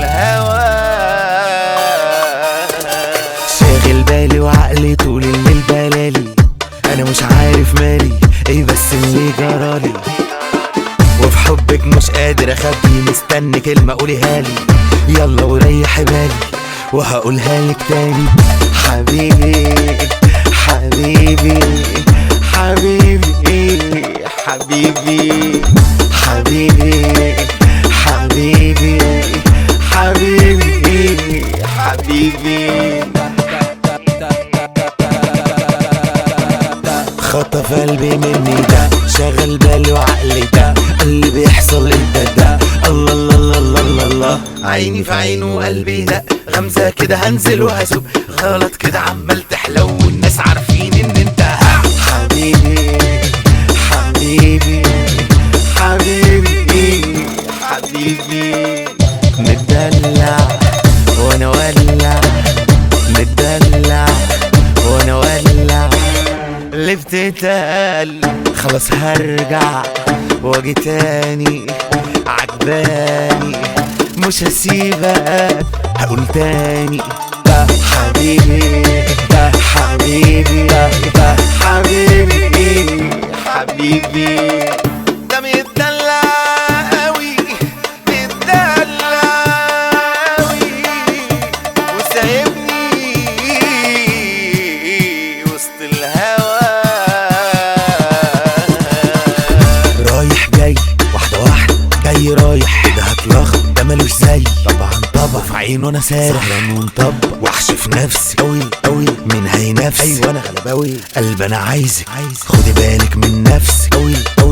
الهوى. شاغل بالي وعقلي طول الليل بلالي، انا مش عارف مالي ايه بس اللي جرالي، وفي حبك مش قادر اخبي، مستني كلمة قوليها لي يلا وريحي بالي وهقولها لك تاني. حبيبي حبيبي حبيبي حبيبي حبيبي حبيبي حبيبي حبيبي. خطف قلبي مني ده، شغل بالي وعقلي ده، اللي بيحصل انت ده. الله الله الله الله الله الله. عيني في عينه وقلبي ده، غمزة كده هنزل وهسوق، غلط كده عمال تحلو والناس عارفين ان انت حبيبي حبيبي حبيبي حبيبي. متدلع وانا ولع، متدلع وانا ولع، اللي بتتقال خلاص هرجع واجي تاني، عجباني مش هسيبك هقول تاني. ده حبيبي ده حبيبي ده حبيبي حبيبي ده متدلع قوي، متدلع قوي وسايبني وسط الهوى. رايح جاي واحدة واحدة، جاي رايح كده هتلخبط، ده ملوش زي طبعا طبعا، في عينه انا سارح سهران ومطبق، وحش في نفسي قوي قوي من هينافسي. ايوه انا غلباوي قلب انا عايزك، خدي بالك من نفسي قوي قوي